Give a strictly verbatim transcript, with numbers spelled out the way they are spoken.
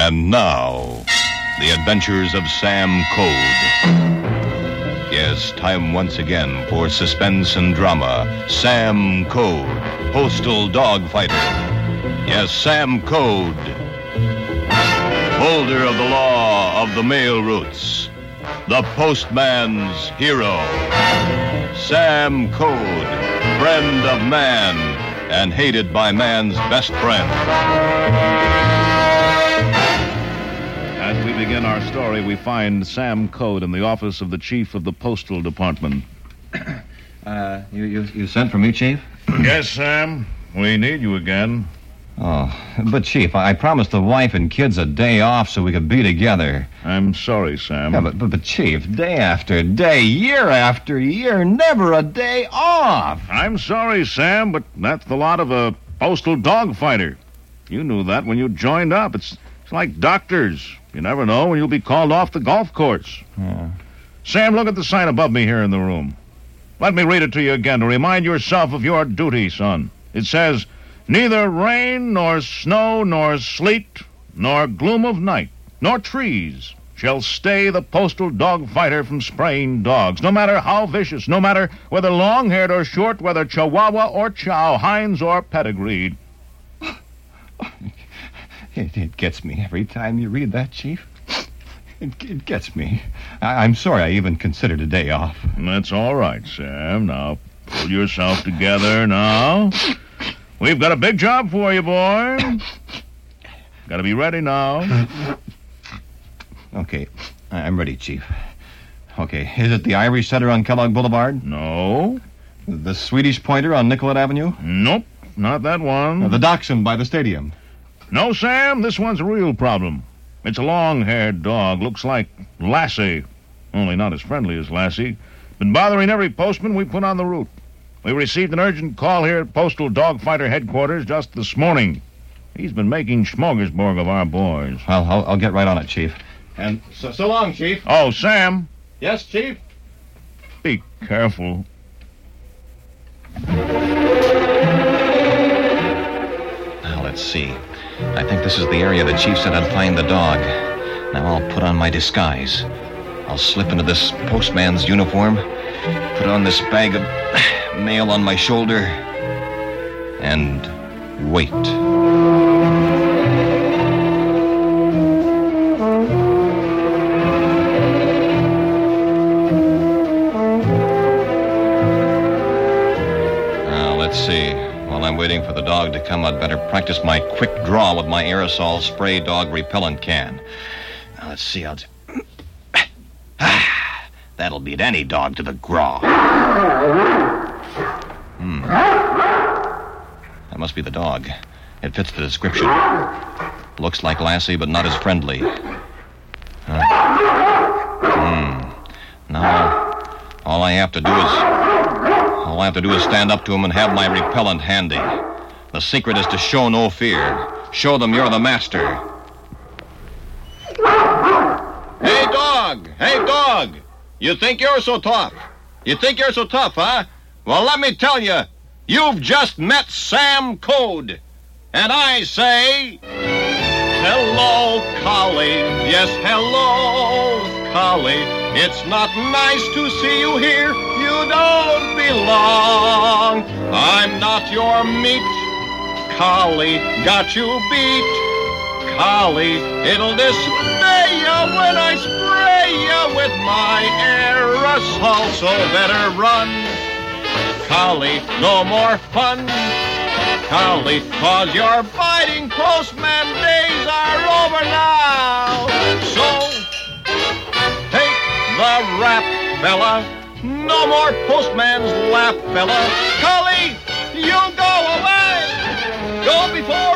And now, the adventures of Sam Code. Yes, time once again for suspense and drama. Sam Code, postal dog fighter. Yes, Sam Code, holder of the law of the mail routes, the postman's hero. Sam Code, friend of man and hated by man's best friend. As we begin our story, we find Sam Code in the office of the chief of the postal department. Uh, you, you, you sent for me, Chief? Yes, Sam. We need you again. Oh, but, Chief, I promised the wife and kids a day off so we could be together. I'm sorry, Sam. Yeah, but, but, but, Chief, day after day, year after year, never a day off. I'm sorry, Sam, but that's the lot of a postal dog fighter. You knew that when you joined up. It's, it's like doctors. You never know when you'll be called off the golf course. Yeah. Sam, look at the sign above me here in the room. Let me read it to you again to remind yourself of your duty, son. It says, neither rain, nor snow, nor sleet, nor gloom of night, nor trees shall stay the postal dog fighter from spraying dogs, no matter how vicious, no matter whether long-haired or short, whether Chihuahua or Chow, Heinz or Pedigreed. It, it gets me every time you read that, Chief. It, it gets me. I, I'm sorry I even considered a day off. That's all right, Sam. Now, pull yourself together now. We've got a big job for you, boy. Got to be ready now. Okay, I'm ready, Chief. Okay, is it the Irish Setter on Kellogg Boulevard? No. The Swedish Pointer on Nicollet Avenue? Nope, not that one. The Dachshund by the stadium? No, Sam, this one's a real problem. It's a long-haired dog. Looks like Lassie. Only not as friendly as Lassie. Been bothering every postman we put on the route. We received an urgent call here at Postal Dog Fighter Headquarters just this morning. He's been making smorgasbord of our boys. Well, I'll, I'll get right on it, Chief. And so, so long, Chief. Oh, Sam. Yes, Chief? Be careful. Now, let's see. I think this is the area the Chief said I'd find the dog. Now I'll put on my disguise. I'll slip into this postman's uniform, put on this bag of mail on my shoulder, and wait. Now, let's see. While I'm waiting for the dog to come, I'd better practice my quick draw with my aerosol spray dog repellent can. Now, let's see. I'll... Ah, that'll beat any dog to the graw. Hmm. That must be the dog. It fits the description. Looks like Lassie, but not as friendly. Huh. Hmm. Now, all I have to do is... All I have to do is stand up to him and have my repellent handy. The secret is to show no fear. Show them you're the master. Hey, dog! Hey, dog! You think you're so tough? You think you're so tough, huh? Well, let me tell you, you've just met Sam Code. And I say, hello, collie. Yes, hello, collie. It's not nice to see you here. You don't belong. I'm not your meat. Collie, got you beat. Collie, it'll dismay ya when I spray ya with my aerosol. So better run. Collie, no more fun. Collie, cause your biting postman days are over now. So take the rap, fella. No more postman's laugh, fella. Collie, you go away. Go before